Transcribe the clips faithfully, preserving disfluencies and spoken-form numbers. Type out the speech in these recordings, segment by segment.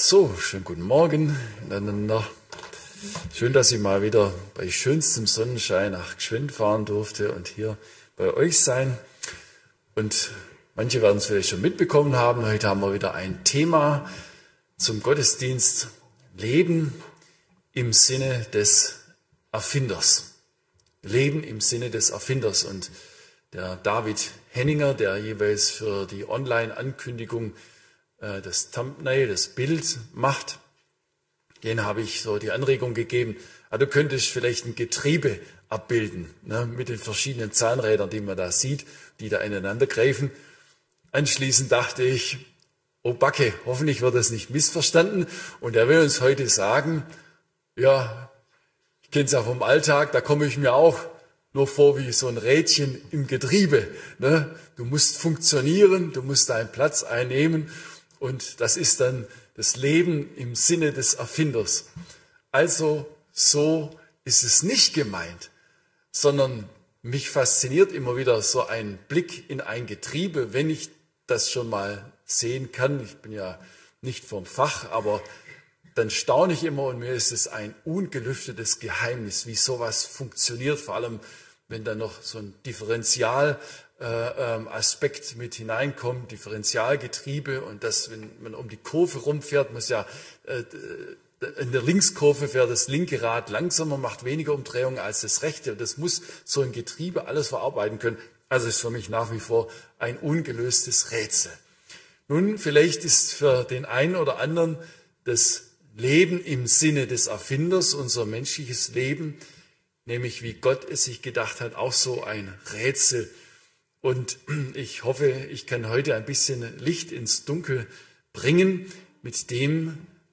So, schönen guten Morgen miteinander. Schön, dass ich mal wieder bei schönstem Sonnenschein nach Gschwind fahren durfte und hier bei euch sein. Und manche werden es vielleicht schon mitbekommen haben. Heute haben wir wieder ein Thema zum Gottesdienst: Leben im Sinne des Erfinders. Leben im Sinne des Erfinders. Und der David Henninger, der jeweils für die Online-Ankündigung äh, das Thumbnail, das Bild macht, den habe ich so die Anregung gegeben, ah, du könntest vielleicht ein Getriebe abbilden, ne, mit den verschiedenen Zahnrädern, die man da sieht, die da ineinander greifen. Anschließend dachte ich, oh Backe, hoffentlich wird das nicht missverstanden. Und er will uns heute sagen, ja, ich kenne es ja vom Alltag, da komme ich mir auch nur vor wie so ein Rädchen im Getriebe. Ne? Du musst funktionieren, du musst deinen Platz einnehmen und das ist dann das Leben im Sinne des Erfinders. Also so ist es nicht gemeint, sondern mich fasziniert immer wieder so ein Blick in ein Getriebe, wenn ich das schon mal sehen kann. Ich bin ja nicht vom Fach, aber dann staune ich immer und mir ist es ein ungelüftetes Geheimnis, wie sowas funktioniert, vor allem wenn dann noch so ein Differentialaspekt äh, mit hineinkommt, Differentialgetriebe, und das, wenn man um die Kurve rumfährt, muss ja äh, in der Linkskurve fährt das linke Rad langsamer, macht weniger Umdrehungen als das rechte. Das muss so ein Getriebe alles verarbeiten können. Also ist für mich nach wie vor ein ungelöstes Rätsel. Nun, vielleicht ist für den einen oder anderen das Leben im Sinne des Erfinders, unser menschliches Leben, nämlich wie Gott es sich gedacht hat, auch so ein Rätsel. Und ich hoffe, ich kann heute ein bisschen Licht ins Dunkel bringen mit dem,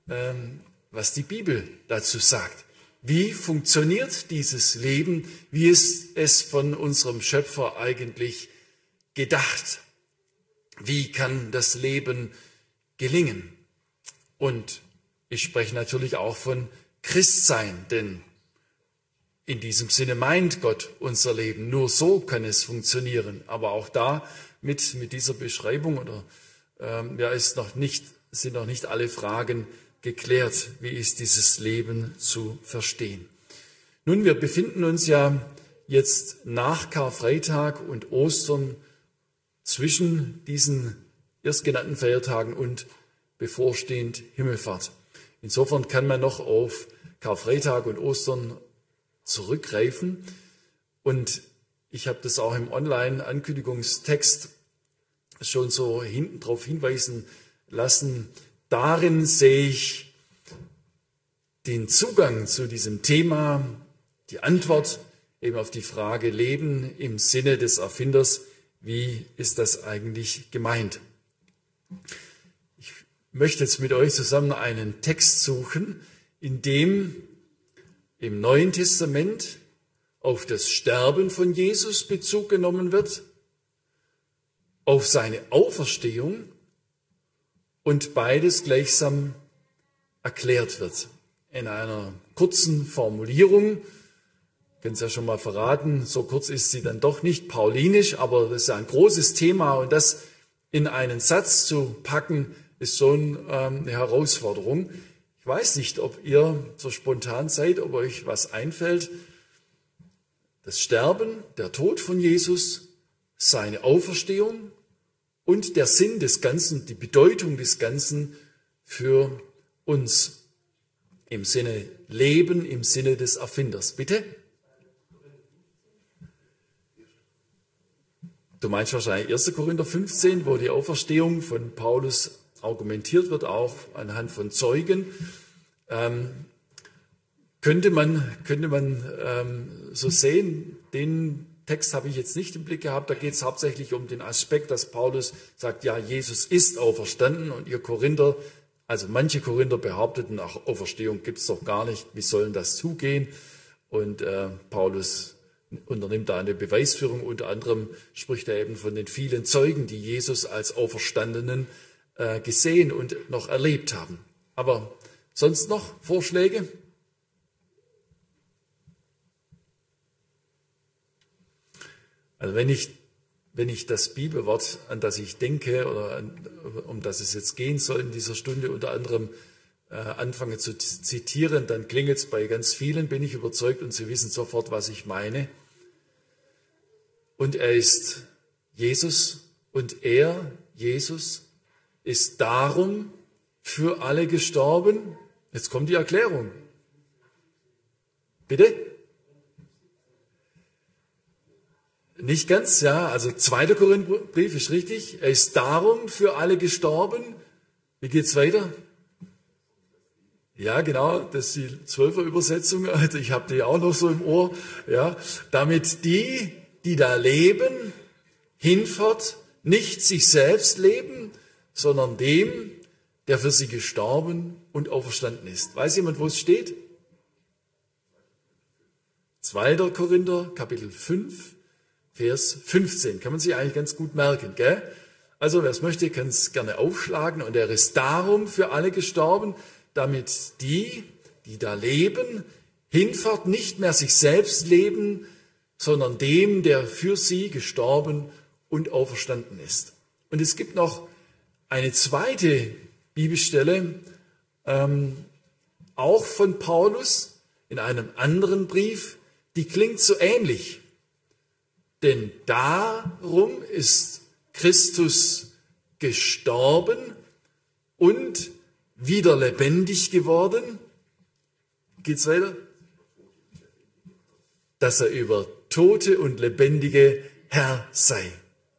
was die Bibel dazu sagt. Wie funktioniert dieses Leben? Wie ist es von unserem Schöpfer eigentlich gedacht? Wie kann das Leben gelingen? Und ich spreche natürlich auch von Christsein, denn in diesem Sinne meint Gott unser Leben. Nur so kann es funktionieren. Aber auch da mit, mit dieser Beschreibung oder ähm, ja, ist noch nicht, sind noch nicht alle Fragen geklärt. Wie ist dieses Leben zu verstehen? Nun, wir befinden uns ja jetzt nach Karfreitag und Ostern zwischen diesen erstgenannten Feiertagen und bevorstehend Himmelfahrt. Insofern kann man noch auf Karfreitag und Ostern zurückgreifen. Und ich habe das auch im Online-Ankündigungstext schon so hinten drauf hinweisen lassen. Darin sehe ich den Zugang zu diesem Thema, die Antwort eben auf die Frage Leben im Sinne des Erfinders. Wie ist das eigentlich gemeint? Ich möchte jetzt mit euch zusammen einen Text suchen, in dem im Neuen Testament auf das Sterben von Jesus Bezug genommen wird, auf seine Auferstehung und beides gleichsam erklärt wird. In einer kurzen Formulierung, ich kann es ja schon mal verraten, so kurz ist sie dann doch nicht, paulinisch, aber das ist ja ein großes Thema und das in einen Satz zu packen, ist so eine Herausforderung. Ich weiß nicht, ob ihr so spontan seid, ob euch was einfällt. Das Sterben, der Tod von Jesus, seine Auferstehung und der Sinn des Ganzen, die Bedeutung des Ganzen für uns im Sinne Leben, im Sinne des Erfinders. Bitte? Du meinst wahrscheinlich erster Korinther fünfzehn, wo die Auferstehung von Paulus argumentiert wird, auch anhand von Zeugen. Ähm, könnte man, könnte man ähm, so sehen, den Text habe ich jetzt nicht im Blick gehabt, da geht es hauptsächlich um den Aspekt, dass Paulus sagt, ja, Jesus ist auferstanden und ihr Korinther, also manche Korinther behaupteten, ach, Auferstehung gibt es doch gar nicht, wie sollen das zugehen? Und äh, Paulus unternimmt da eine Beweisführung, unter anderem spricht er eben von den vielen Zeugen, die Jesus als Auferstandenen gesehen und noch erlebt haben. Aber sonst noch Vorschläge? Also wenn ich, wenn ich das Bibelwort, an das ich denke oder an, um das es jetzt gehen soll in dieser Stunde, unter anderem äh, anfange zu zitieren, dann klingelt es bei ganz vielen, bin ich überzeugt, und sie wissen sofort, was ich meine. Und er ist Jesus und er, Jesus, ist darum für alle gestorben. Jetzt kommt die Erklärung. Bitte? Nicht ganz, ja, also zweiter Korintherbrief ist richtig. Er ist darum für alle gestorben. Wie geht's weiter? Ja, genau, das ist die Zwölfer Übersetzung. Also ich habe die auch noch so im Ohr. Ja, damit die, die da leben, hinfort nicht sich selbst leben, sondern dem, der für sie gestorben und auferstanden ist. Weiß jemand, wo es steht? zweiter Korinther, Kapitel fünf, Vers fünfzehn. Kann man sich eigentlich ganz gut merken, gell? Also, wer es möchte, kann es gerne aufschlagen. Und er ist darum für alle gestorben, damit die, die da leben, hinfort nicht mehr sich selbst leben, sondern dem, der für sie gestorben und auferstanden ist. Und es gibt noch eine zweite Bibelstelle, ähm, auch von Paulus, in einem anderen Brief, die klingt so ähnlich. Denn darum ist Christus gestorben und wieder lebendig geworden. Geht's weiter? Dass er über Tote und Lebendige Herr sei.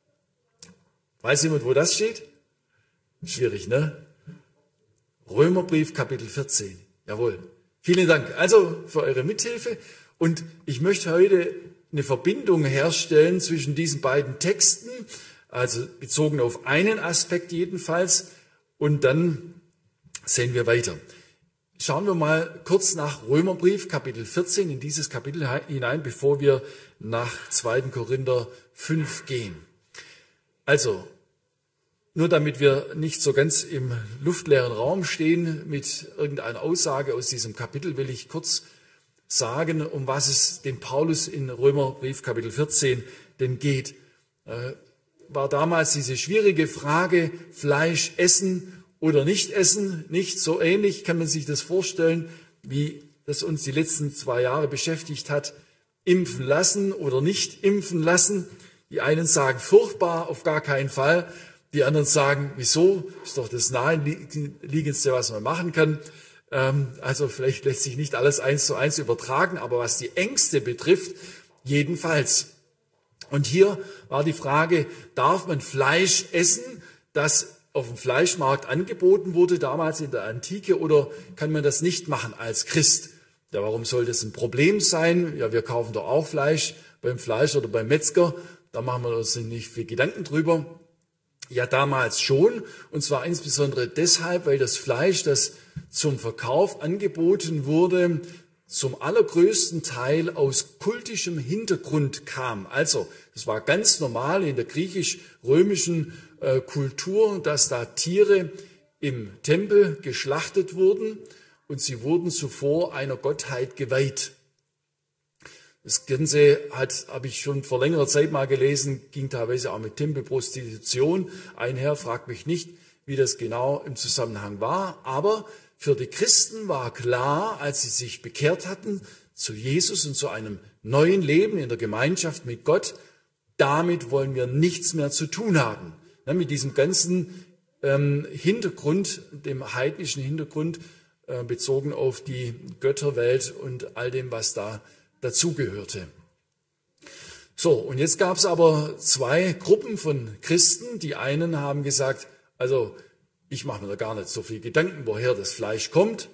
Weiß jemand, wo das steht? Schwierig, ne? Römerbrief, Kapitel vierzehn. Jawohl. Vielen Dank also für eure Mithilfe. Und ich möchte heute eine Verbindung herstellen zwischen diesen beiden Texten, also bezogen auf einen Aspekt jedenfalls, und dann sehen wir weiter. Schauen wir mal kurz nach Römerbrief, Kapitel vierzehn, in dieses Kapitel hinein, bevor wir nach zweiter Korinther fünf gehen. Also, nur damit wir nicht so ganz im luftleeren Raum stehen mit irgendeiner Aussage aus diesem Kapitel, will ich kurz sagen, um was es dem Paulus in Römerbrief Kapitel vierzehn denn geht. Äh, war damals diese schwierige Frage, Fleisch essen oder nicht essen, nicht so ähnlich, kann man sich das vorstellen, wie das uns die letzten zwei Jahre beschäftigt hat, impfen lassen oder nicht impfen lassen. Die einen sagen furchtbar, auf gar keinen Fall. Die anderen sagen, wieso? Ist doch das Naheliegendste, was man machen kann. Also vielleicht lässt sich nicht alles eins zu eins übertragen, aber was die Ängste betrifft, jedenfalls. Und hier war die Frage, darf man Fleisch essen, das auf dem Fleischmarkt angeboten wurde, damals in der Antike, oder kann man das nicht machen als Christ? Ja, warum soll das ein Problem sein? Ja, wir kaufen doch auch Fleisch beim Fleisch oder beim Metzger, da machen wir uns nicht viel Gedanken drüber. Ja, damals schon, und zwar insbesondere deshalb, weil das Fleisch, das zum Verkauf angeboten wurde, zum allergrößten Teil aus kultischem Hintergrund kam. Also, es war ganz normal in der griechisch-römischen äh, Kultur, dass da Tiere im Tempel geschlachtet wurden und sie wurden zuvor einer Gottheit geweiht. Das Ganze hat, habe ich schon vor längerer Zeit mal gelesen, ging teilweise auch mit Tempelprostitution einher. Fragt mich nicht, wie das genau im Zusammenhang war. Aber für die Christen war klar, als sie sich bekehrt hatten zu Jesus und zu einem neuen Leben in der Gemeinschaft mit Gott, damit wollen wir nichts mehr zu tun haben. Ja, mit diesem ganzen ähm, Hintergrund, dem heidnischen Hintergrund, äh, bezogen auf die Götterwelt und all dem, was da dazugehörte. So, und jetzt gab es aber zwei Gruppen von Christen. Die einen haben gesagt, also ich mache mir da gar nicht so viel Gedanken, woher das Fleisch kommt.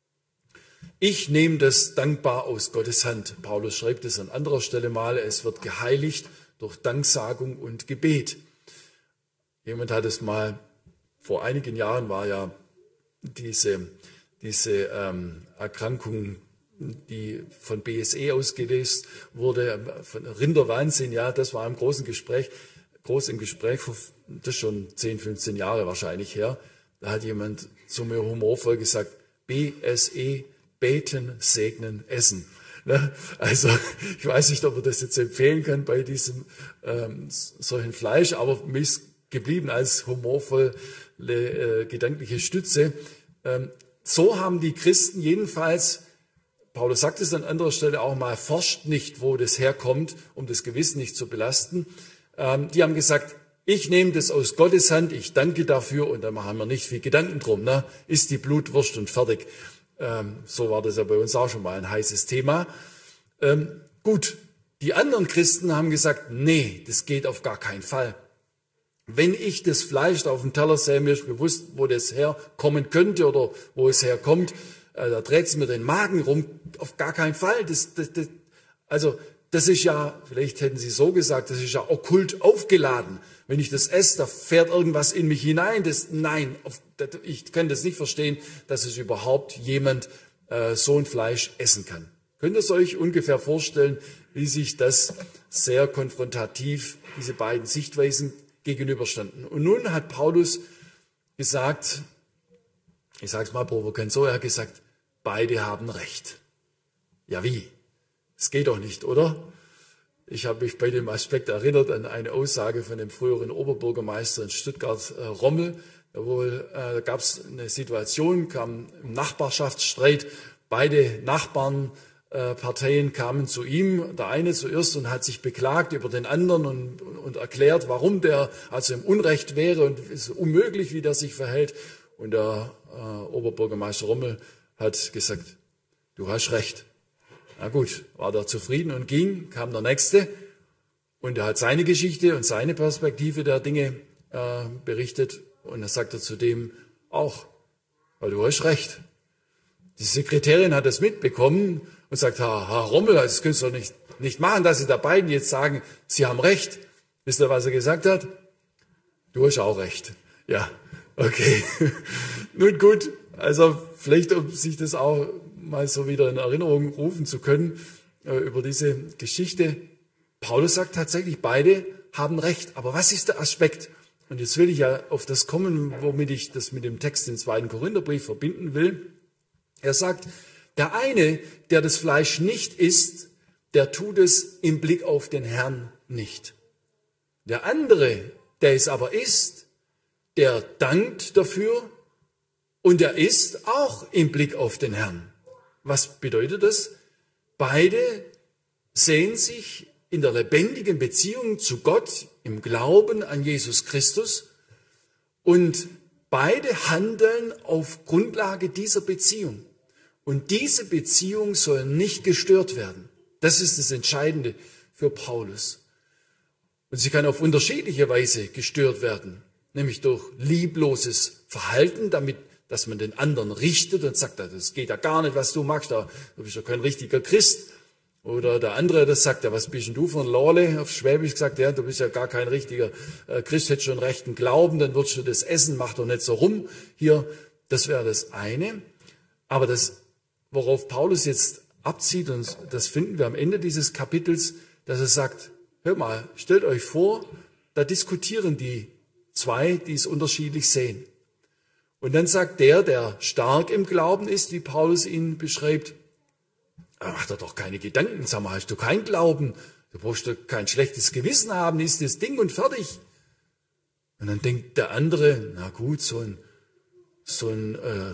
Ich nehme das dankbar aus Gottes Hand. Paulus schreibt es an anderer Stelle mal, es wird geheiligt durch Danksagung und Gebet. Jemand hat es mal, vor einigen Jahren war ja diese, diese ähm, Erkrankung, die von B S E ausgelöst wurde, von Rinderwahnsinn, ja, das war im großen Gespräch, groß im Gespräch, das ist schon zehn, fünfzehn Jahre wahrscheinlich her. Da hat jemand zu mir humorvoll gesagt, B S E, beten, segnen, essen. Also ich weiß nicht, ob man das jetzt empfehlen kann bei diesem ähm, solchen Fleisch, aber mir ist geblieben als humorvolle äh, gedankliche Stütze. Ähm, so haben die Christen jedenfalls, Paulus sagt es an anderer Stelle auch mal, forscht nicht, wo das herkommt, um das Gewissen nicht zu belasten. Ähm, die haben gesagt, ich nehme das aus Gottes Hand, ich danke dafür und da machen wir nicht viel Gedanken drum. Ne? Ist die Blutwurst und fertig. Ähm, so war das ja bei uns auch schon mal ein heißes Thema. Ähm, gut, die anderen Christen haben gesagt, nee, das geht auf gar keinen Fall. Wenn ich das Fleisch auf dem Teller sehe, mir ist bewusst, wo das herkommen könnte oder wo es herkommt, äh, da dreht es mir den Magen rum, auf gar keinen Fall. Das, das, das, also das ist ja, vielleicht hätten Sie so gesagt, das ist ja okkult aufgeladen. Wenn ich das esse, da fährt irgendwas in mich hinein. Das, nein, auf, das, ich kann das nicht verstehen, dass es überhaupt jemand äh, so ein Fleisch essen kann. Könnt ihr es euch ungefähr vorstellen, wie sich das sehr konfrontativ, diese beiden Sichtweisen gegenüberstanden. Und nun hat Paulus gesagt, ich sage es mal provokant so, er hat gesagt, beide haben Recht. Ja wie? Das geht doch nicht, oder? Ich habe mich bei dem Aspekt erinnert an eine Aussage von dem früheren Oberbürgermeister in Stuttgart, äh, Rommel. Da wohl, äh, da gab es eine Situation, kam ein Nachbarschaftsstreit, beide Nachbarn, Äh, Parteien kamen zu ihm, der eine zuerst und hat sich beklagt über den anderen und, und erklärt, warum der also im Unrecht wäre und es ist unmöglich, wie der sich verhält. Und der äh, Oberbürgermeister Rommel hat gesagt, du hast recht. Na gut, war der zufrieden und ging, kam der Nächste und er hat seine Geschichte und seine Perspektive der Dinge äh, berichtet und er sagte zu dem auch, weil du hast recht. Die Sekretärin hat das mitbekommen und sagt, Herr, Herr Rommel, das könntest du doch nicht, nicht machen, dass Sie der beiden jetzt sagen, Sie haben recht. Wisst ihr, was er gesagt hat? Du hast auch recht. Ja, okay. Nun gut, also vielleicht, um sich das auch mal so wieder in Erinnerung rufen zu können, äh, über diese Geschichte. Paulus sagt tatsächlich, beide haben recht. Aber was ist der Aspekt? Und jetzt will ich ja auf das kommen, womit ich das mit dem Text im zweiten Korintherbrief verbinden will. Er sagt, der eine, der das Fleisch nicht isst, der tut es im Blick auf den Herrn nicht. Der andere, der es aber isst, der dankt dafür und der isst auch im Blick auf den Herrn. Was bedeutet das? Beide sehen sich in der lebendigen Beziehung zu Gott, im Glauben an Jesus Christus und beide handeln auf Grundlage dieser Beziehung. Und diese Beziehung soll nicht gestört werden. Das ist das Entscheidende für Paulus. Und sie kann auf unterschiedliche Weise gestört werden, nämlich durch liebloses Verhalten, damit, dass man den anderen richtet und sagt, das geht ja gar nicht, was du machst, du bist ja kein richtiger Christ. Oder der andere, das sagt, ja, was bist denn du für ein Lorle? Auf Schwäbisch gesagt, ja, du bist ja gar kein richtiger Christ, hättest schon rechten Glauben, dann würdest du das essen, mach doch nicht so rum. Hier, das wäre das eine. Aber das, worauf Paulus jetzt abzieht, und das finden wir am Ende dieses Kapitels, dass er sagt, hör mal, stellt euch vor, da diskutieren die zwei, die es unterschiedlich sehen. Und dann sagt der, der stark im Glauben ist, wie Paulus ihn beschreibt, mach dir doch keine Gedanken, sag mal, hast du keinen Glauben, du brauchst doch kein schlechtes Gewissen haben, ist das Ding und fertig. Und dann denkt der andere, na gut, so ein, so ein äh,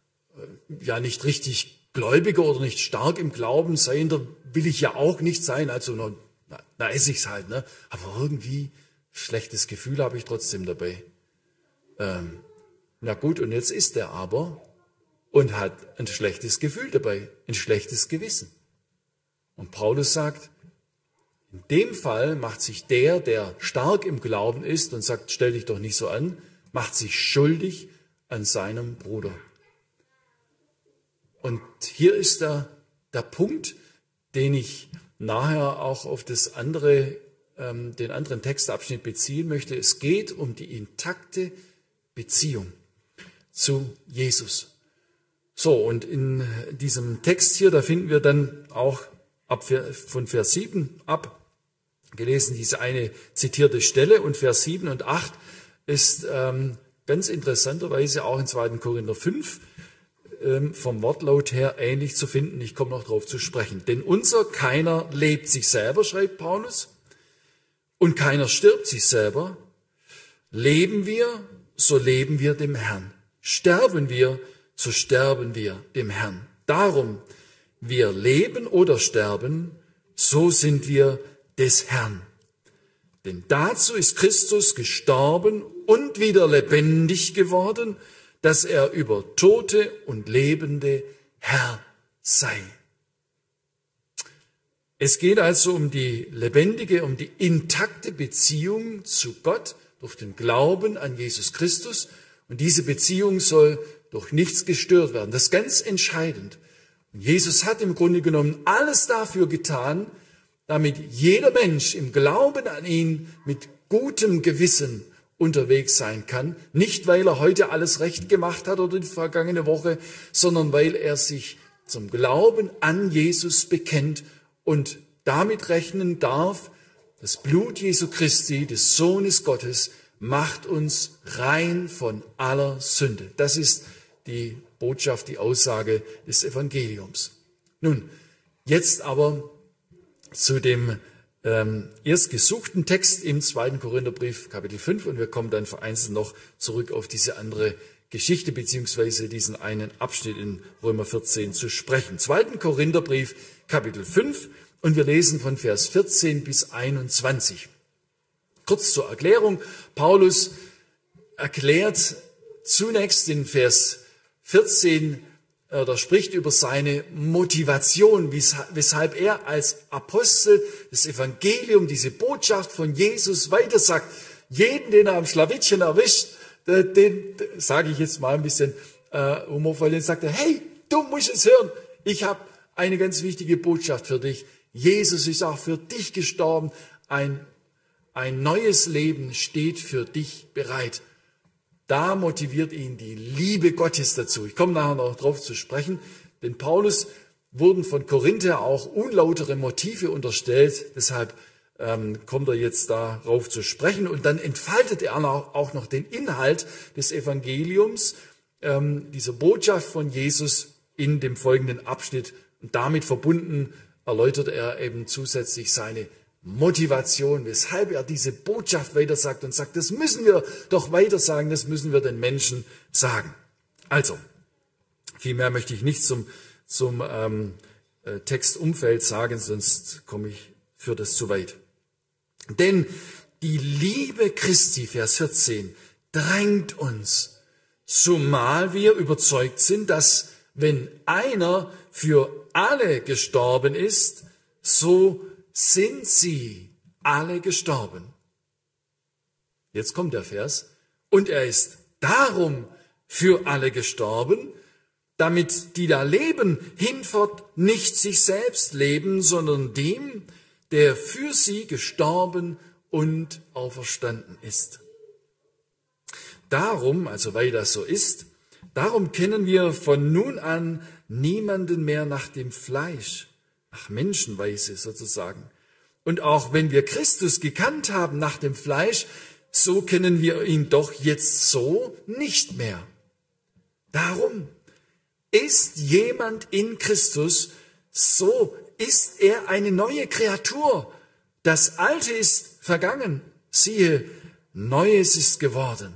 ja nicht richtig Gläubiger oder nicht stark im Glauben seiender will ich ja auch nicht sein, also na, na esse ich's halt, ne? Aber irgendwie schlechtes Gefühl habe ich trotzdem dabei. Ähm, na gut, und jetzt ist er aber und hat ein schlechtes Gefühl dabei, ein schlechtes Gewissen. Und Paulus sagt, in dem Fall macht sich der, der stark im Glauben ist und sagt, stell dich doch nicht so an, macht sich schuldig an seinem Bruder. Und hier ist der, der Punkt, den ich nachher auch auf das andere, ähm, den anderen Textabschnitt beziehen möchte. Es geht um die intakte Beziehung zu Jesus. So, und in diesem Text hier, da finden wir dann auch ab von Vers sieben ab, gelesen diese eine zitierte Stelle, und Vers sieben und acht ist ähm, ganz interessanterweise auch in zweiten Korinther fünf vom Wortlaut her ähnlich zu finden. Ich komme noch darauf zu sprechen. Denn unser keiner lebt sich selber, schreibt Paulus, und keiner stirbt sich selber. Leben wir, so leben wir dem Herrn. Sterben wir, so sterben wir dem Herrn. Darum, wir leben oder sterben, so sind wir des Herrn. Denn dazu ist Christus gestorben und wieder lebendig geworden, dass er über Tote und Lebende Herr sei. Es geht also um die lebendige, um die intakte Beziehung zu Gott durch den Glauben an Jesus Christus. Und diese Beziehung soll durch nichts gestört werden. Das ist ganz entscheidend. Und Jesus hat im Grunde genommen alles dafür getan, damit jeder Mensch im Glauben an ihn mit gutem Gewissen unterwegs sein kann. Nicht, weil er heute alles recht gemacht hat oder die vergangene Woche, sondern weil er sich zum Glauben an Jesus bekennt und damit rechnen darf, das Blut Jesu Christi, des Sohnes Gottes, macht uns rein von aller Sünde. Das ist die Botschaft, die Aussage des Evangeliums. Nun, jetzt aber zu dem ähm, erst gesuchten Text im zweiten Korintherbrief, Kapitel fünf, und wir kommen dann vereinzelt noch zurück auf diese andere Geschichte beziehungsweise diesen einen Abschnitt in Römer vierzehn zu sprechen. zweiten Korintherbrief, Kapitel fünf, und wir lesen von Vers vierzehn bis einundzwanzig. Kurz zur Erklärung. Paulus erklärt zunächst in Vers vierzehn, oder spricht über seine Motivation, weshalb er als Apostel das Evangelium, diese Botschaft von Jesus weitersagt. Jeden, den er am Schlawittchen erwischt, den, den sage ich jetzt mal ein bisschen äh, humorvoll, den sagt er, hey, du musst es hören, ich habe eine ganz wichtige Botschaft für dich. Jesus ist auch für dich gestorben, ein, ein neues Leben steht für dich bereit. Da motiviert ihn die Liebe Gottes dazu. Ich komme nachher noch drauf zu sprechen, denn Paulus wurden von Korinther auch unlautere Motive unterstellt, deshalb ähm, kommt er jetzt darauf zu sprechen und dann entfaltet er auch noch den Inhalt des Evangeliums, ähm, dieser Botschaft von Jesus in dem folgenden Abschnitt und damit verbunden erläutert er eben zusätzlich seine Motivation, weshalb er diese Botschaft weitersagt und sagt, das müssen wir doch weitersagen, das müssen wir den Menschen sagen. Also, viel mehr möchte ich nicht zum, zum ähm, Textumfeld sagen, sonst komme ich für das zu weit. Denn die Liebe Christi, Vers vierzehn, drängt uns, zumal wir überzeugt sind, dass wenn einer für alle gestorben ist, so sind sie alle gestorben. Jetzt kommt der Vers. Und er ist darum für alle gestorben, damit die da leben, hinfort nicht sich selbst leben, sondern dem, der für sie gestorben und auferstanden ist. Darum, also weil das so ist, darum kennen wir von nun an niemanden mehr nach dem Fleisch, nach Menschenweise sozusagen. Und auch wenn wir Christus gekannt haben nach dem Fleisch, so kennen wir ihn doch jetzt so nicht mehr. Darum ist jemand in Christus, so ist er eine neue Kreatur. Das Alte ist vergangen, siehe, Neues ist geworden.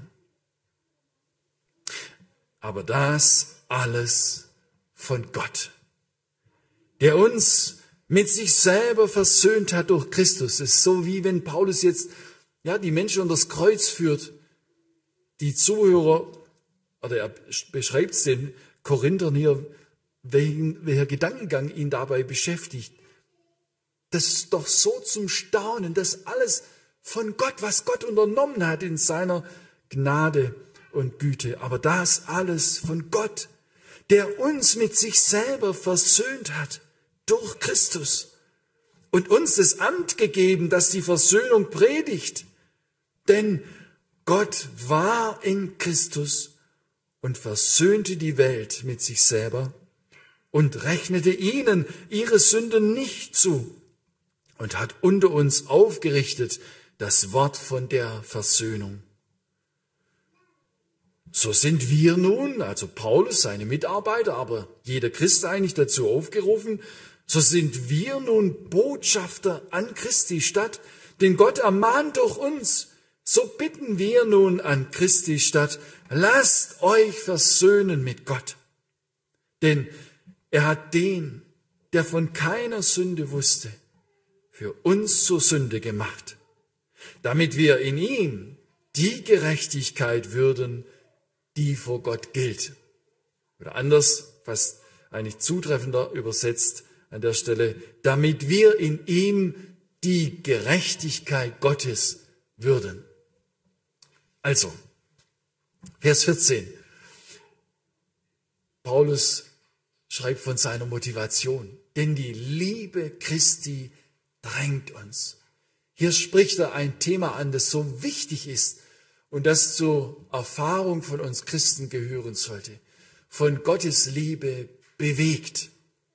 Aber das alles von Gott, der uns mit sich selber versöhnt hat durch Christus. Es ist so, wie wenn Paulus jetzt ja die Menschen unter das Kreuz führt. Die Zuhörer, oder er beschreibt es den Korinthern hier, welchen, welcher Gedankengang ihn dabei beschäftigt. Das ist doch so zum Staunen, das alles von Gott, was Gott unternommen hat in seiner Gnade und Güte. Aber das alles von Gott, der uns mit sich selber versöhnt hat durch Christus und uns das Amt gegeben, das die Versöhnung predigt. Denn Gott war in Christus und versöhnte die Welt mit sich selber und rechnete ihnen ihre Sünden nicht zu und hat unter uns aufgerichtet das Wort von der Versöhnung. So sind wir nun, also Paulus, seine Mitarbeiter, aber jeder Christ eigentlich dazu aufgerufen, so sind wir nun Botschafter an Christi Stadt, denn Gott ermahnt durch uns. So bitten wir nun an Christi Stadt, lasst euch versöhnen mit Gott. Denn er hat den, der von keiner Sünde wusste, für uns zur Sünde gemacht, damit wir in ihm die Gerechtigkeit würden, die vor Gott gilt. Oder anders, fast eigentlich zutreffender übersetzt an der Stelle, damit wir in ihm die Gerechtigkeit Gottes würden. Also, Vers vierzehn. Paulus schreibt von seiner Motivation, denn die Liebe Christi drängt uns. Hier spricht er ein Thema an, das so wichtig ist und das zur Erfahrung von uns Christen gehören sollte. Von Gottes Liebe bewegt.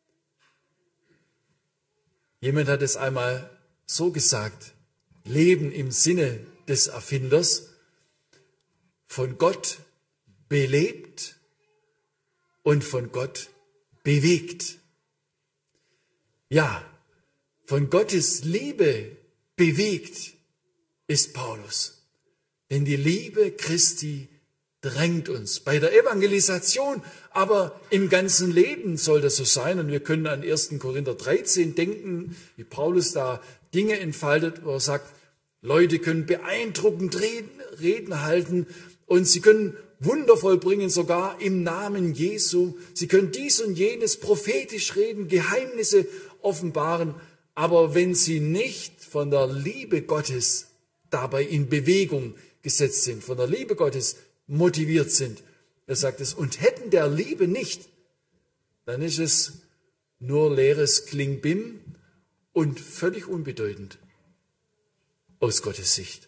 Jemand hat es einmal so gesagt, Leben im Sinne des Erfinders, von Gott belebt und von Gott bewegt. Ja, von Gottes Liebe bewegt ist Paulus. Denn die Liebe Christi drängt uns bei der Evangelisation, aber im ganzen Leben soll das so sein. Und wir können an ersten Korinther dreizehn denken, wie Paulus da Dinge entfaltet, wo er sagt, Leute können beeindruckend reden, Reden halten und sie können Wunder vollbringen, sogar im Namen Jesu. Sie können dies und jenes prophetisch reden, Geheimnisse offenbaren. Aber wenn sie nicht von der Liebe Gottes dabei in Bewegung gesetzt sind, von der Liebe Gottes motiviert sind, er sagt es, und hätten der Liebe nicht, dann ist es nur leeres Klingbim und völlig unbedeutend aus Gottes Sicht.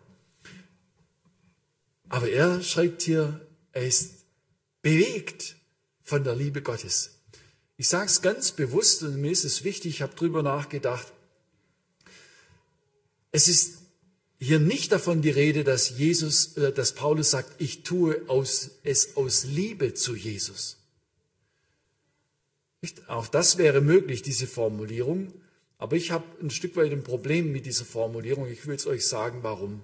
Aber er schreibt hier, er ist bewegt von der Liebe Gottes. Ich sage es ganz bewusst und mir ist es wichtig, ich habe drüber nachgedacht. Es ist hier nicht davon die Rede, dass Jesus, äh, dass Paulus sagt, ich tue aus, es aus Liebe zu Jesus. Nicht? Auch das wäre möglich, diese Formulierung. Aber ich habe ein Stück weit ein Problem mit dieser Formulierung. Ich will es euch sagen, warum.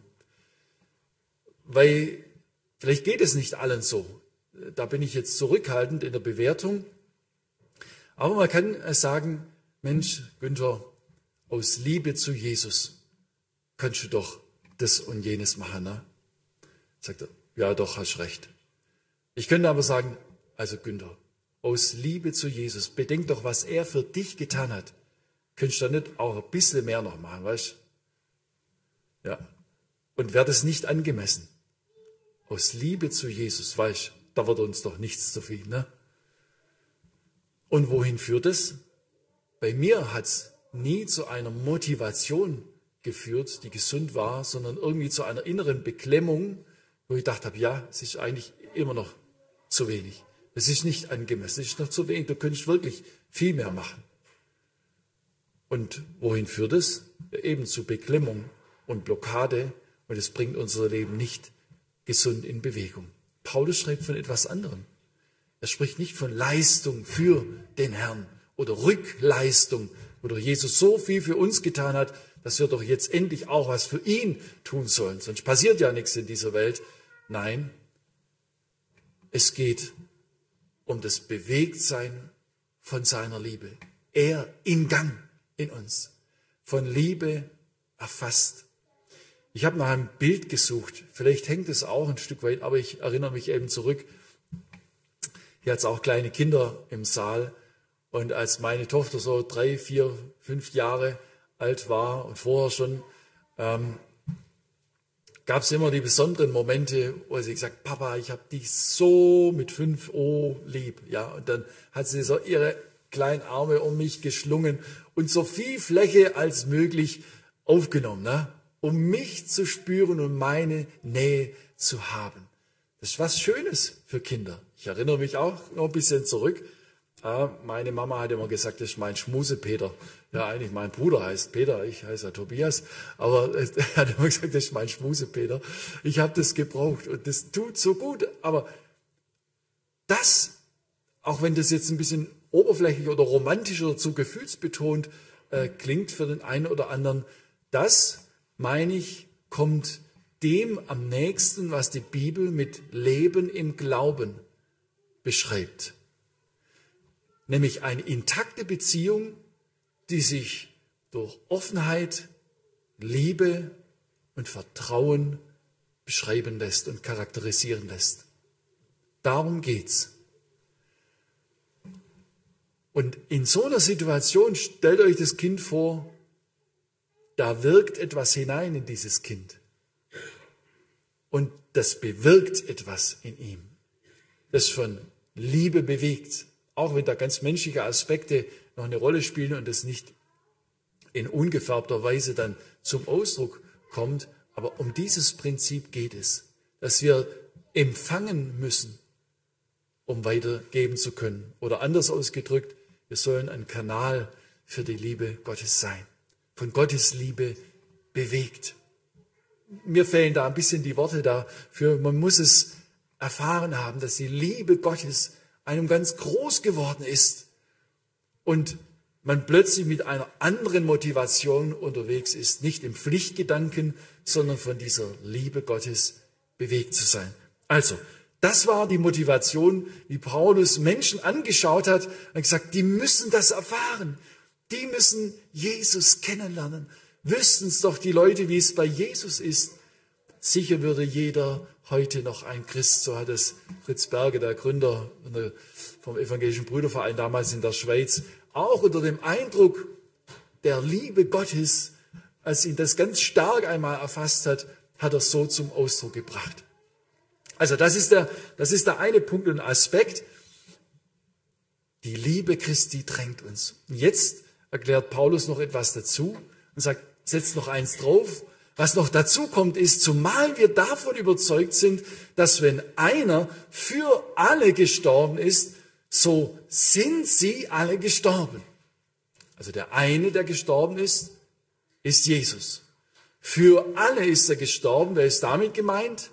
Weil vielleicht geht es nicht allen so. Da bin ich jetzt zurückhaltend in der Bewertung. Aber man kann sagen, Mensch, Günther, aus Liebe zu Jesus kannst du doch das und jenes machen. Ne? Sagt er, ja doch, hast recht. Ich könnte aber sagen, also Günther, aus Liebe zu Jesus, bedenk doch, was er für dich getan hat. Könntest du da nicht auch ein bisschen mehr noch machen, weißt du? Ja. Und wäre das nicht angemessen? Aus Liebe zu Jesus, weißt du, da wird uns doch nichts zu viel, ne? Und wohin führt es? Bei mir hat es nie zu einer Motivation geführt, die gesund war, sondern irgendwie zu einer inneren Beklemmung, wo ich gedacht habe, ja, es ist eigentlich immer noch zu wenig. Es ist nicht angemessen, es ist noch zu wenig, du könntest wirklich viel mehr machen. Und wohin führt es? Eben zu Beklemmung und Blockade und es bringt unser Leben nicht gesund in Bewegung. Paulus schreibt von etwas anderem. Er spricht nicht von Leistung für den Herrn oder Rückleistung, wo doch Jesus so viel für uns getan hat, dass wir doch jetzt endlich auch was für ihn tun sollen. Sonst passiert ja nichts in dieser Welt. Nein, es geht um das Bewegtsein von seiner Liebe. Er in Gang in uns, von Liebe erfasst. Ich habe nach einem Bild gesucht, vielleicht hängt es auch ein Stück weit, aber ich erinnere mich eben zurück. Hier hat es auch kleine Kinder im Saal und als meine Tochter so drei, vier, fünf Jahre alt war und vorher schon, ähm, gab es immer die besonderen Momente, wo sie gesagt, Papa, ich habe dich so mit fünf O lieb. Ja, und dann hat sie so ihre kleinen Arme um mich geschlungen und so viel Fläche als möglich aufgenommen, ne? Um mich zu spüren und meine Nähe zu haben. Das ist was Schönes für Kinder. Ich erinnere mich auch noch ein bisschen zurück. Ja, meine Mama hat immer gesagt, das ist mein Schmusepeter. Ja, eigentlich mein Bruder heißt Peter, ich heiße ja Tobias. Aber er hat immer gesagt, das ist mein Schmusepeter. Ich habe das gebraucht und das tut so gut. Aber das, auch wenn das jetzt ein bisschen oberflächlich oder romantisch oder zu gefühlsbetont äh, klingt für den einen oder anderen, das, meine ich, kommt dem am nächsten, was die Bibel mit Leben im Glauben beschreibt. nämlich eine intakte Beziehung, die sich durch Offenheit, Liebe und Vertrauen beschreiben lässt und charakterisieren lässt. Darum geht's. Und in so einer Situation stellt euch das Kind vor, da wirkt etwas hinein in dieses Kind. Und das bewirkt etwas in ihm, das von Liebe bewegt, auch wenn da ganz menschliche Aspekte noch eine Rolle spielen und das nicht in ungefärbter Weise dann zum Ausdruck kommt. Aber um dieses Prinzip geht es, dass wir empfangen müssen, um weitergeben zu können. Oder anders ausgedrückt, wir sollen ein Kanal für die Liebe Gottes sein, von Gottes Liebe bewegt. Mir fehlen da ein bisschen die Worte dafür. Man muss es erfahren haben, dass die Liebe Gottes einem ganz groß geworden ist und man plötzlich mit einer anderen Motivation unterwegs ist, nicht im Pflichtgedanken, sondern von dieser Liebe Gottes bewegt zu sein. Also, das war die Motivation, wie Paulus Menschen angeschaut hat und gesagt, die müssen das erfahren, die müssen Jesus kennenlernen. Wüssten es doch die Leute, wie es bei Jesus ist. Sicher würde jeder heute noch ein Christ, so hat es Fritz Berger, der Gründer vom Evangelischen Brüderverein damals in der Schweiz, auch unter dem Eindruck der Liebe Gottes, als ihn das ganz stark einmal erfasst hat, hat er so zum Ausdruck gebracht. Also das ist der, das ist der eine Punkt und Aspekt. Die Liebe Christi drängt uns. Und jetzt erklärt Paulus noch etwas dazu und sagt, setzt noch eins drauf. Was noch dazu kommt, ist, zumal wir davon überzeugt sind, dass wenn einer für alle gestorben ist, so sind sie alle gestorben. Also der eine, der gestorben ist, ist Jesus. Für alle ist er gestorben. Wer ist damit gemeint?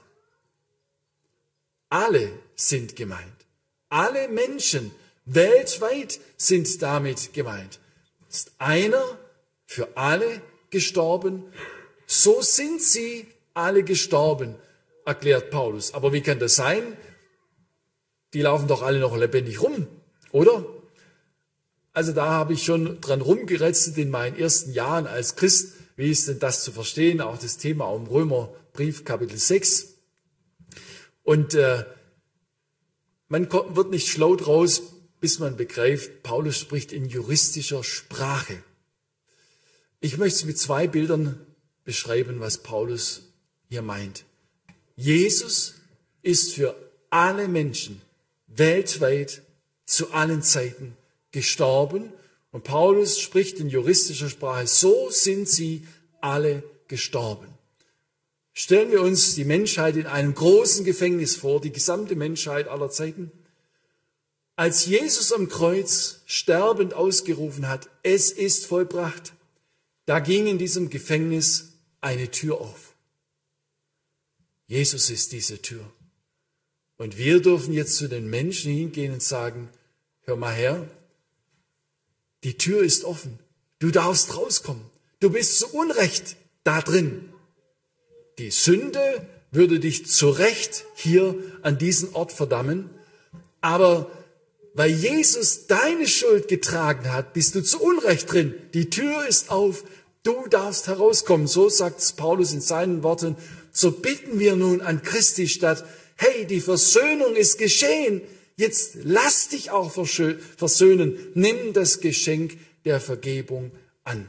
Alle sind gemeint. Alle Menschen weltweit sind damit gemeint. Ist einer für alle gestorben, so sind sie alle gestorben, erklärt Paulus. Aber wie kann das sein? Die laufen doch alle noch lebendig rum, oder? Also da habe ich schon dran rumgerätselt in meinen ersten Jahren als Christ. Wie ist denn das zu verstehen? Auch das Thema im Römerbrief Kapitel sechs. Und äh, man kommt, wird nicht schlau draus, bis man begreift, Paulus spricht in juristischer Sprache. Ich möchte es mit zwei Bildern beschreiben, was Paulus hier meint. Jesus ist für alle Menschen weltweit zu allen Zeiten gestorben. Und Paulus spricht in juristischer Sprache, so sind sie alle gestorben. Stellen wir uns die Menschheit in einem großen Gefängnis vor, die gesamte Menschheit aller Zeiten. Als Jesus am Kreuz sterbend ausgerufen hat, es ist vollbracht, da ging in diesem Gefängnis eine Tür auf. Jesus ist diese Tür. Und wir dürfen jetzt zu den Menschen hingehen und sagen, hör mal her, die Tür ist offen. Du darfst rauskommen. Du bist zu Unrecht da drin. Die Sünde würde dich zu Recht hier an diesen Ort verdammen. Aber weil Jesus deine Schuld getragen hat, bist du zu Unrecht drin. Die Tür ist auf. Du darfst herauskommen. So sagt es Paulus in seinen Worten. So bitten wir nun an Christi statt, hey, die Versöhnung ist geschehen. Jetzt lass dich auch versöhnen. Nimm das Geschenk der Vergebung an.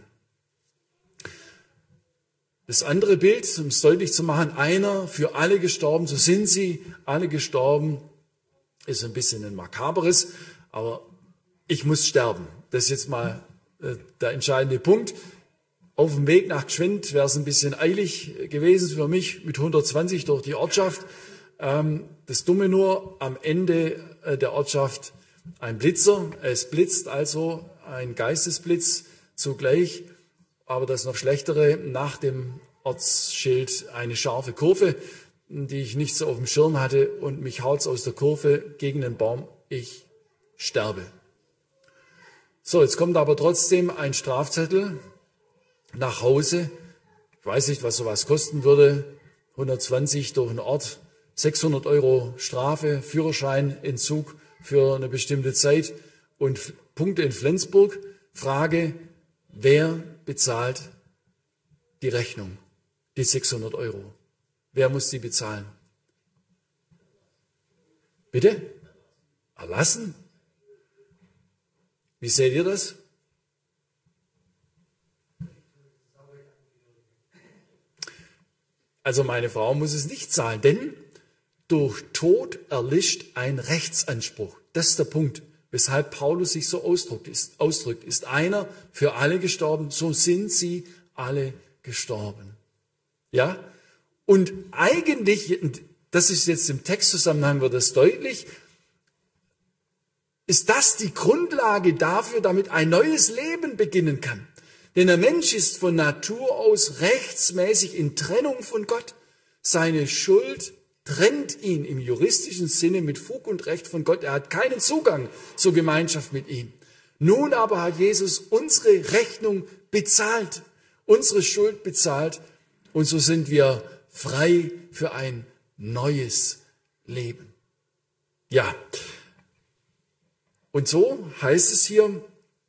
Das andere Bild, um es deutlich zu machen, einer für alle gestorben, so sind sie alle gestorben, ist ein bisschen ein makaberes, aber ich muss sterben. Das ist jetzt mal äh, der entscheidende Punkt. Auf dem Weg nach Gschwend wäre es ein bisschen eilig gewesen für mich mit hundertzwanzig durch die Ortschaft. Ähm, das Dumme nur, am Ende äh, der Ortschaft ein Blitzer. Es blitzt also ein Geistesblitz zugleich. Aber das noch Schlechtere, nach dem Ortsschild eine scharfe Kurve, die ich nicht so auf dem Schirm hatte und mich haut's aus der Kurve gegen den Baum. Ich sterbe. So, jetzt kommt aber trotzdem ein Strafzettel nach Hause. Ich weiß nicht, was sowas kosten würde. hundertzwanzig durch den Ort, sechshundert Euro Strafe, Führerscheinentzug für eine bestimmte Zeit und Punkte in Flensburg. Frage, wer bezahlt die Rechnung, die sechshundert Euro? Wer muss die bezahlen? Bitte? Erlassen? Wie seht ihr das? Also meine Frau muss es nicht zahlen, denn durch Tod erlischt ein Rechtsanspruch. Das ist der Punkt, weshalb Paulus sich so ausdrückt. Ist, ausdrückt. Ist einer für alle gestorben, so sind sie alle gestorben. Ja? Und eigentlich, das ist jetzt im Textzusammenhang, wird das deutlich, ist das die Grundlage dafür, damit ein neues Leben beginnen kann. Denn der Mensch ist von Natur aus rechtsmäßig in Trennung von Gott. Seine Schuld trennt ihn im juristischen Sinne mit Fug und Recht von Gott. Er hat keinen Zugang zur Gemeinschaft mit ihm. Nun aber hat Jesus unsere Rechnung bezahlt, unsere Schuld bezahlt, und so sind wir frei für ein neues Leben. Ja, und so heißt es hier,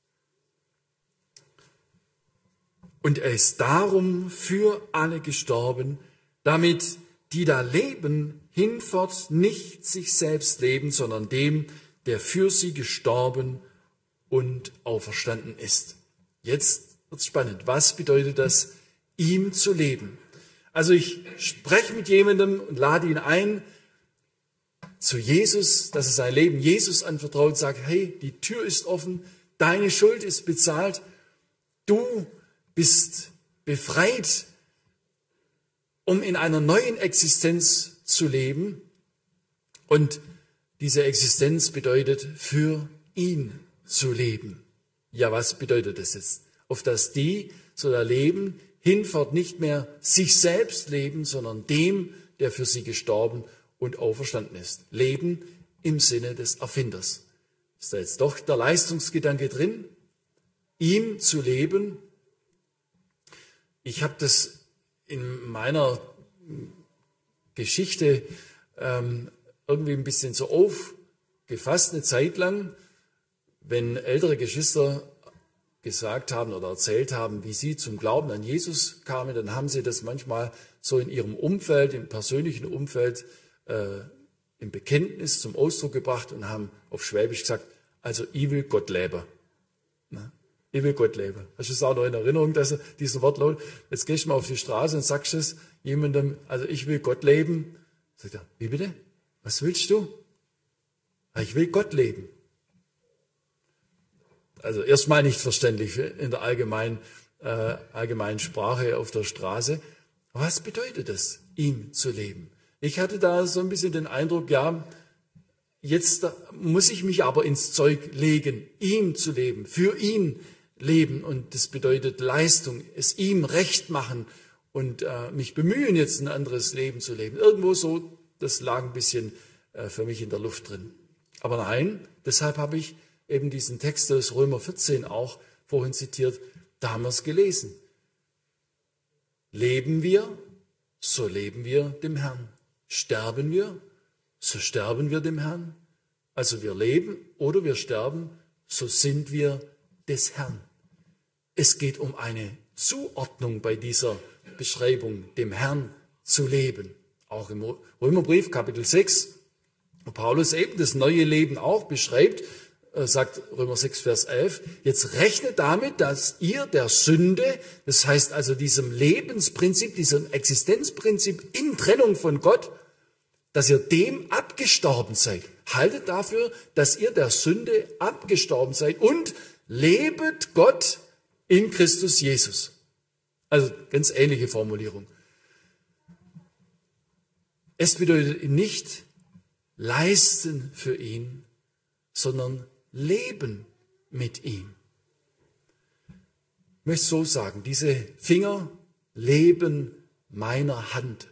und er ist darum für alle gestorben, damit die da leben, hinfort nicht sich selbst leben, sondern dem, der für sie gestorben und auferstanden ist. Jetzt wird's spannend. Was bedeutet das, ihm zu leben? Also ich spreche mit jemandem und lade ihn ein zu Jesus, dass er sein Leben Jesus anvertraut, sagt, hey, die Tür ist offen, deine Schuld ist bezahlt, du bist befreit, um in einer neuen Existenz zu leben. Und diese Existenz bedeutet, für ihn zu leben. Ja, was bedeutet das jetzt? Auf dass die, so da leben, hinfort nicht mehr sich selbst leben, sondern dem, der für sie gestorben und auferstanden ist. Leben im Sinne des Erfinders. Ist da jetzt doch der Leistungsgedanke drin? Ihm zu leben. Ich habe das in meiner Geschichte ähm, irgendwie ein bisschen so aufgefasst, eine Zeit lang, wenn ältere Geschwister gesagt haben oder erzählt haben, wie sie zum Glauben an Jesus kamen, dann haben sie das manchmal so in ihrem Umfeld, im persönlichen Umfeld, äh, im Bekenntnis zum Ausdruck gebracht und haben auf Schwäbisch gesagt, also ich will Gott leben. Na? Ich will Gott leben. Hast du es auch noch in Erinnerung, dass er diesen Wortlaut, jetzt gehst du mal auf die Straße und sagst es jemandem, also ich will Gott leben. Sagt er, wie bitte? Was willst du? Ich will Gott leben. Also erstmal nicht verständlich in der allgemeinen, äh, allgemeinen Sprache auf der Straße. Was bedeutet es, ihm zu leben? Ich hatte da so ein bisschen den Eindruck, ja, jetzt muss ich mich aber ins Zeug legen, ihm zu leben, für ihn leben. Und das bedeutet Leistung, es ihm recht machen und äh, mich bemühen, jetzt ein anderes Leben zu leben. Irgendwo so, das lag ein bisschen äh, für mich in der Luft drin. Aber nein, deshalb habe ich eben diesen Text aus Römer vierzehn auch vorhin zitiert, da haben wir es gelesen. Leben wir, so leben wir dem Herrn. Sterben wir, so sterben wir dem Herrn. Also wir leben oder wir sterben, so sind wir des Herrn. Es geht um eine Zuordnung bei dieser Beschreibung, dem Herrn zu leben. Auch im Römerbrief Kapitel sechs, wo Paulus eben das neue Leben auch beschreibt, sagt Römer sechs, Vers elf, jetzt rechnet damit, dass ihr der Sünde, das heißt also diesem Lebensprinzip, diesem Existenzprinzip in Trennung von Gott, dass ihr dem abgestorben seid. Haltet dafür, dass ihr der Sünde abgestorben seid und lebet Gott in Christus Jesus. Also ganz ähnliche Formulierung. Es bedeutet nicht leisten für ihn, sondern leben mit ihm. Ich möchte so sagen, diese Finger leben meiner Hand.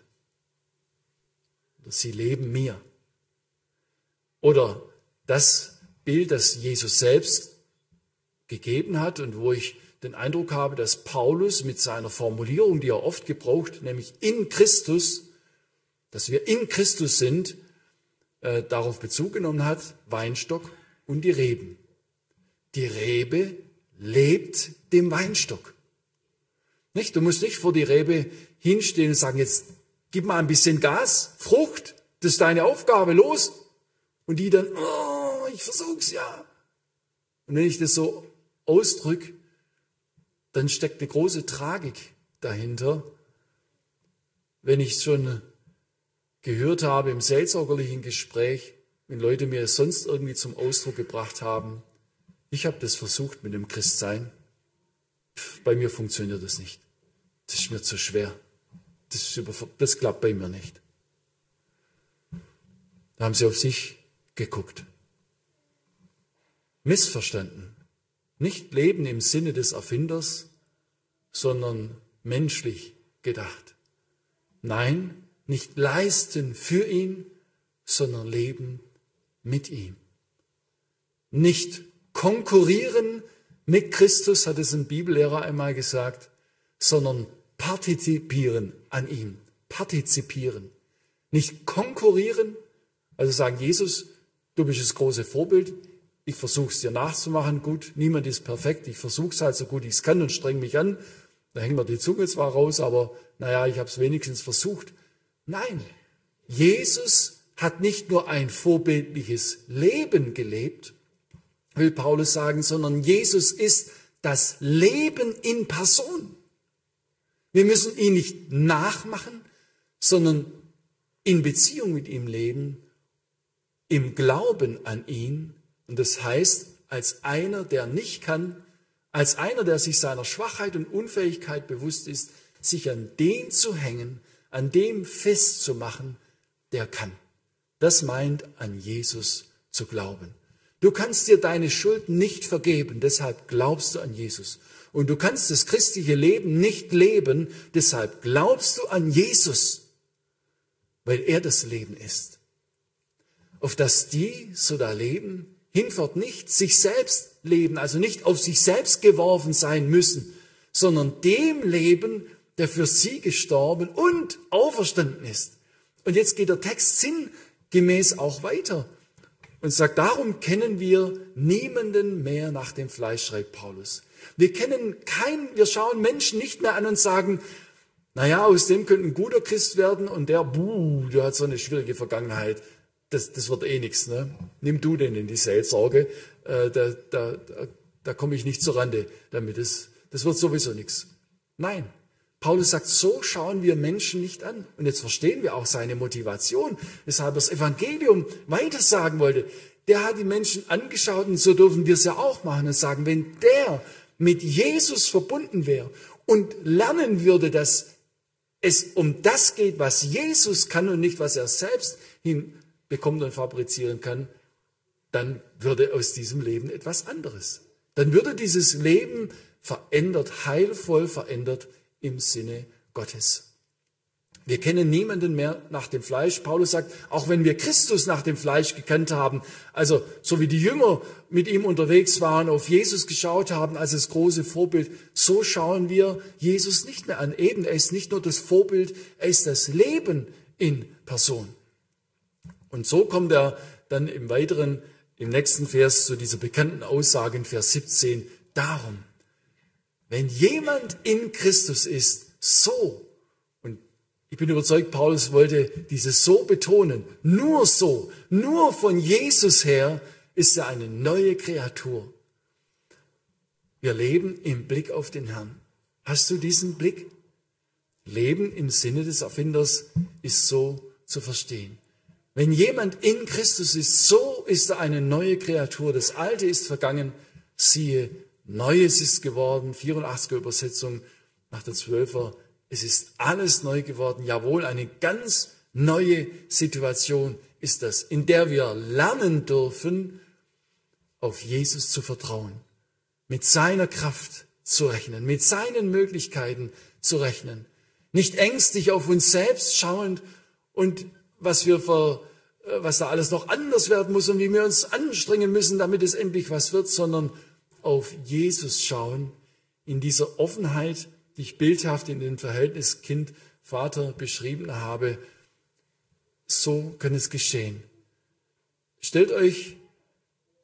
Sie leben mir. Oder das Bild, das Jesus selbst gegeben hat und wo ich den Eindruck habe, dass Paulus mit seiner Formulierung, die er oft gebraucht, nämlich in Christus, dass wir in Christus sind, äh, darauf Bezug genommen hat, Weinstock und die Reben. Die Rebe lebt dem Weinstock. Nicht? Du musst nicht vor die Rebe hinstehen und sagen, jetzt gib mal ein bisschen Gas, Frucht, das ist deine Aufgabe, los. Und die dann, oh, ich versuch's ja. Und wenn ich das so ausdrücke, dann steckt eine große Tragik dahinter. Wenn ich schon gehört habe im seelsorgerlichen Gespräch, wenn Leute mir es sonst irgendwie zum Ausdruck gebracht haben, ich habe das versucht mit dem Christsein, bei mir funktioniert das nicht. Das ist mir zu schwer. Das, ist über, das klappt bei mir nicht. Da haben sie auf sich geguckt. Missverstanden. Nicht leben im Sinne des Erfinders, sondern menschlich gedacht. Nein, nicht leisten für ihn, sondern leben mit ihm. Nicht konkurrieren mit Christus, hat es ein Bibellehrer einmal gesagt, sondern partizipieren an ihm. Partizipieren. Nicht konkurrieren, also sagen, Jesus, du bist das große Vorbild, ich versuche es dir nachzumachen, gut, niemand ist perfekt, ich versuche es halt so gut ich es kann und streng mich an, da hängt mir die Zunge zwar raus, aber naja, ich habe es wenigstens versucht. Nein, Jesus hat nicht nur ein vorbildliches Leben gelebt, will Paulus sagen, sondern Jesus ist das Leben in Person. Wir müssen ihn nicht nachmachen, sondern in Beziehung mit ihm leben, im Glauben an ihn. Und das heißt, als einer, der nicht kann, als einer, der sich seiner Schwachheit und Unfähigkeit bewusst ist, sich an den zu hängen, an dem festzumachen, der kann. Das meint, an Jesus zu glauben. Du kannst dir deine Schuld nicht vergeben, deshalb glaubst du an Jesus. Und du kannst das christliche Leben nicht leben, deshalb glaubst du an Jesus, weil er das Leben ist. Auf das die, so da leben, hinfort nicht sich selbst leben, also nicht auf sich selbst geworfen sein müssen, sondern dem leben, der für sie gestorben und auferstanden ist. Und jetzt geht der Text sinngemäß auch weiter und sagt, darum kennen wir niemanden mehr nach dem Fleisch, schreibt Paulus. Wir kennen keinen, wir schauen Menschen nicht mehr an und sagen, naja, aus dem könnte ein guter Christ werden und der, buh, der hat so eine schwierige Vergangenheit. Das, das wird eh nichts, ne? Nimm du den in die Seelsorge, äh, da, da, da, da komme ich nicht zur Rande damit. Das, das wird sowieso nichts. Nein, Paulus sagt, so schauen wir Menschen nicht an. Und jetzt verstehen wir auch seine Motivation, weshalb er das Evangelium weitersagen wollte. Der hat die Menschen angeschaut und so dürfen wir es ja auch machen und sagen, wenn der mit Jesus verbunden wäre und lernen würde, dass es um das geht, was Jesus kann und nicht, was er selbst hinbekommt und fabrizieren kann, dann würde aus diesem Leben etwas anderes. Dann würde dieses Leben verändert, heilvoll verändert im Sinne Gottes. Wir kennen niemanden mehr nach dem Fleisch. Paulus sagt, auch wenn wir Christus nach dem Fleisch gekannt haben, also so wie die Jünger mit ihm unterwegs waren, auf Jesus geschaut haben als das große Vorbild, so schauen wir Jesus nicht mehr an. Eben, er ist nicht nur das Vorbild, er ist das Leben in Person. Und so kommt er dann im weiteren, im nächsten Vers zu dieser bekannten Aussage in Vers siebzehn. Darum, wenn jemand in Christus ist, so, und ich bin überzeugt, Paulus wollte dieses so betonen, nur so, nur von Jesus her ist er eine neue Kreatur. Wir leben im Blick auf den Herrn. Hast du diesen Blick? Leben im Sinne des Erfinders ist so zu verstehen. Wenn jemand in Christus ist, so ist er eine neue Kreatur. Das Alte ist vergangen, siehe, Neues ist geworden. vierundachtziger Übersetzung nach der zwölfer. Es ist alles neu geworden. Jawohl, eine ganz neue Situation ist das, in der wir lernen dürfen, auf Jesus zu vertrauen, mit seiner Kraft zu rechnen, mit seinen Möglichkeiten zu rechnen. Nicht ängstlich auf uns selbst schauend und was wir ver, was da alles noch anders werden muss und wie wir uns anstrengen müssen, damit es endlich was wird, sondern auf Jesus schauen, in dieser Offenheit, die ich bildhaft in dem Verhältnis Kind-Vater beschrieben habe. So kann es geschehen. Stellt euch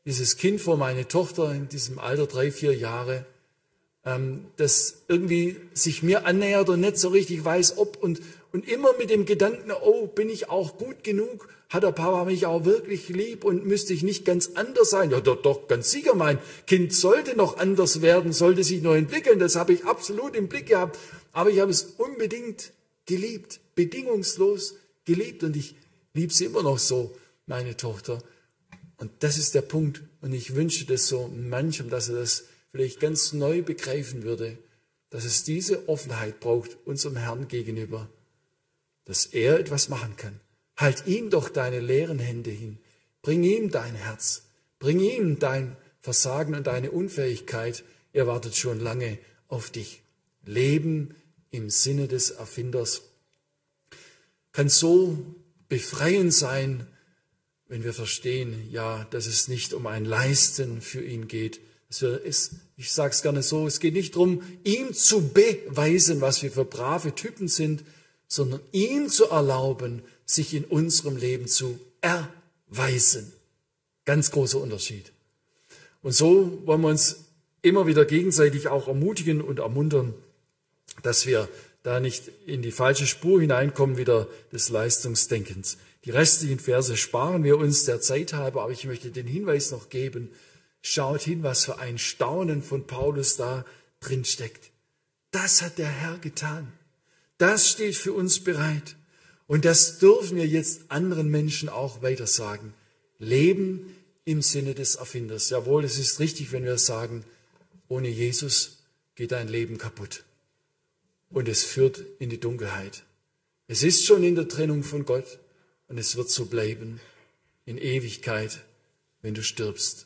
dieses Kind vor, meine Tochter in diesem Alter, drei, vier Jahre, ähm, das irgendwie sich mir annähert und nicht so richtig weiß, ob und, und immer mit dem Gedanken, oh, bin ich auch gut genug? Hat der Papa mich auch wirklich lieb und müsste ich nicht ganz anders sein? Ja, doch, doch, ganz sicher, mein Kind sollte noch anders werden, sollte sich noch entwickeln, das habe ich absolut im Blick gehabt, aber ich habe es unbedingt geliebt, bedingungslos geliebt und ich liebe sie immer noch so, meine Tochter. Und das ist der Punkt und ich wünsche das so manchem, dass er das vielleicht ganz neu begreifen würde, dass es diese Offenheit braucht unserem Herrn gegenüber, dass er etwas machen kann. Halt ihm doch deine leeren Hände hin. Bring ihm dein Herz. Bring ihm dein Versagen und deine Unfähigkeit. Er wartet schon lange auf dich. Leben im Sinne des Erfinders kann so befreiend sein, wenn wir verstehen, ja, dass es nicht um ein Leisten für ihn geht. Dass wir es, ich sage es gerne so, es geht nicht darum, ihm zu beweisen, was wir für brave Typen sind, sondern ihm zu erlauben, sich in unserem Leben zu erweisen. Ganz großer Unterschied. Und so wollen wir uns immer wieder gegenseitig auch ermutigen und ermuntern, dass wir da nicht in die falsche Spur hineinkommen, wieder des Leistungsdenkens. Die restlichen Verse sparen wir uns der Zeit halber, aber ich möchte den Hinweis noch geben, schaut hin, was für ein Staunen von Paulus da drin steckt. Das hat der Herr getan. Das steht für uns bereit. Und das dürfen wir jetzt anderen Menschen auch weitersagen. Leben im Sinne des Erfinders. Jawohl, es ist richtig, wenn wir sagen, ohne Jesus geht dein Leben kaputt. Und es führt in die Dunkelheit. Es ist schon in der Trennung von Gott und es wird so bleiben in Ewigkeit, wenn du stirbst.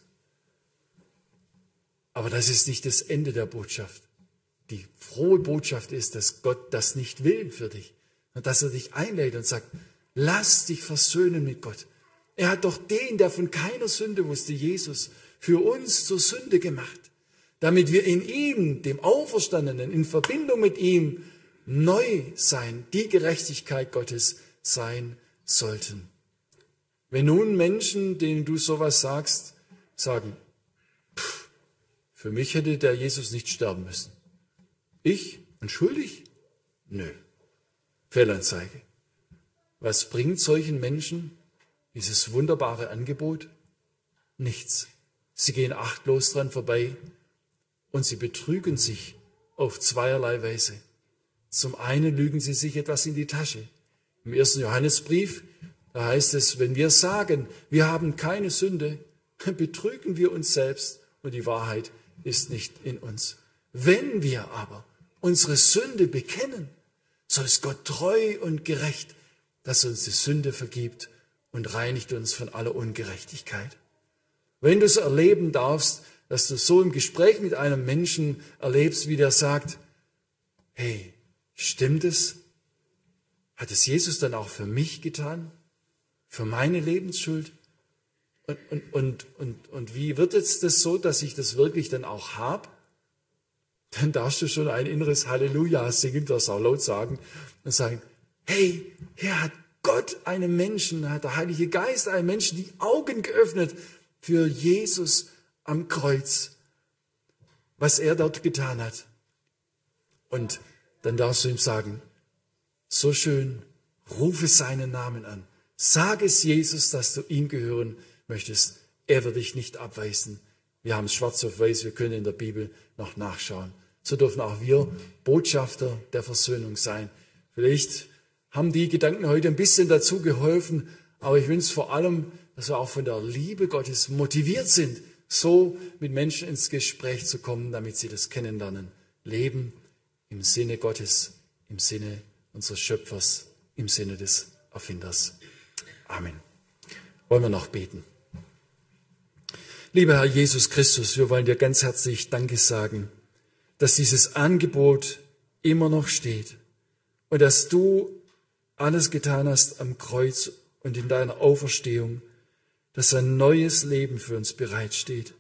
Aber das ist nicht das Ende der Botschaft. Die frohe Botschaft ist, dass Gott das nicht will für dich. Und dass er dich einlädt und sagt, lass dich versöhnen mit Gott. Er hat doch den, der von keiner Sünde wusste, Jesus, für uns zur Sünde gemacht, damit wir in ihm, dem Auferstandenen, in Verbindung mit ihm neu sein, die Gerechtigkeit Gottes sein sollten. Wenn nun Menschen, denen du sowas sagst, sagen, pff, für mich hätte der Jesus nicht sterben müssen. Ich? Und schuldig? Nö. Fehlanzeige. Was bringt solchen Menschen dieses wunderbare Angebot? Nichts. Sie gehen achtlos dran vorbei und sie betrügen sich auf zweierlei Weise. Zum einen lügen sie sich etwas in die Tasche. Im ersten Johannesbrief, da heißt es, wenn wir sagen, wir haben keine Sünde, betrügen wir uns selbst und die Wahrheit ist nicht in uns. Wenn wir aber unsere Sünde bekennen, so ist Gott treu und gerecht, dass er uns die Sünde vergibt und reinigt uns von aller Ungerechtigkeit. Wenn du es erleben darfst, dass du so im Gespräch mit einem Menschen erlebst, wie der sagt, hey, stimmt es? Hat es Jesus dann auch für mich getan? Für meine Lebensschuld? Und, und, und, und, und wie wird jetzt das so, dass ich das wirklich dann auch habe? Dann darfst du schon ein inneres Halleluja singen, das auch laut sagen und sagen, hey, hier hat Gott einem Menschen, hat der Heilige Geist einem Menschen die Augen geöffnet für Jesus am Kreuz, was er dort getan hat. Und dann darfst du ihm sagen, so schön, rufe seinen Namen an. Sag es Jesus, dass du ihm gehören möchtest. Er wird dich nicht abweisen. Wir haben es schwarz auf weiß, wir können in der Bibel noch nachschauen. So dürfen auch wir Botschafter der Versöhnung sein. Vielleicht haben die Gedanken heute ein bisschen dazu geholfen, aber ich wünsche vor allem, dass wir auch von der Liebe Gottes motiviert sind, so mit Menschen ins Gespräch zu kommen, damit sie das kennenlernen. Leben im Sinne Gottes, im Sinne unseres Schöpfers, im Sinne des Erfinders. Amen. Wollen wir noch beten. Lieber Herr Jesus Christus, wir wollen dir ganz herzlich Danke sagen, dass dieses Angebot immer noch steht und dass du alles getan hast am Kreuz und in deiner Auferstehung, dass ein neues Leben für uns bereitsteht,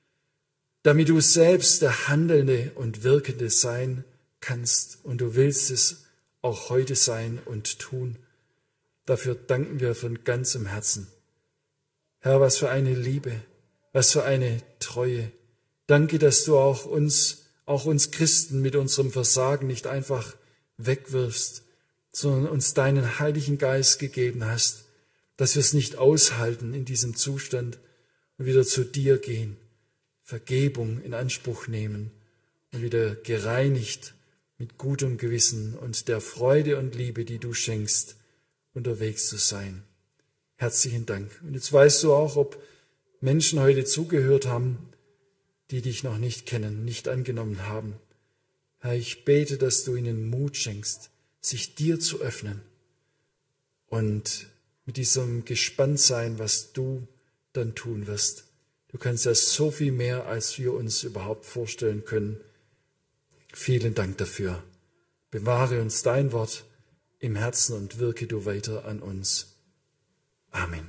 damit du selbst der Handelnde und Wirkende sein kannst und du willst es auch heute sein und tun. Dafür danken wir von ganzem Herzen. Herr, was für eine Liebe, Was für eine Treue. Danke, dass du auch uns, auch uns Christen mit unserem Versagen nicht einfach wegwirfst, sondern uns deinen Heiligen Geist gegeben hast, dass wir es nicht aushalten in diesem Zustand und wieder zu dir gehen, Vergebung in Anspruch nehmen und wieder gereinigt mit gutem Gewissen und der Freude und Liebe, die du schenkst, unterwegs zu sein. Herzlichen Dank. Und jetzt weißt du auch, ob Menschen heute zugehört haben, die dich noch nicht kennen, nicht angenommen haben. Herr, ich bete, dass du ihnen Mut schenkst, sich dir zu öffnen und mit diesem Gespanntsein, was du dann tun wirst. Du kannst ja so viel mehr, als wir uns überhaupt vorstellen können. Vielen Dank dafür. Bewahre uns dein Wort im Herzen und wirke du weiter an uns. Amen.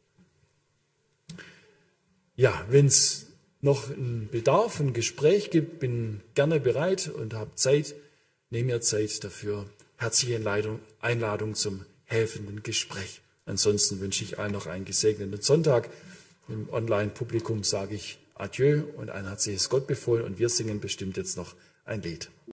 Ja, wenn es noch einen Bedarf, ein Gespräch gibt, bin gerne bereit und habe Zeit, nehme mir Zeit dafür. Herzliche Einladung, Einladung zum helfenden Gespräch. Ansonsten wünsche ich allen noch einen gesegneten Sonntag. Im Online-Publikum sage ich Adieu und ein herzliches Gott befohlen und wir singen bestimmt jetzt noch ein Lied.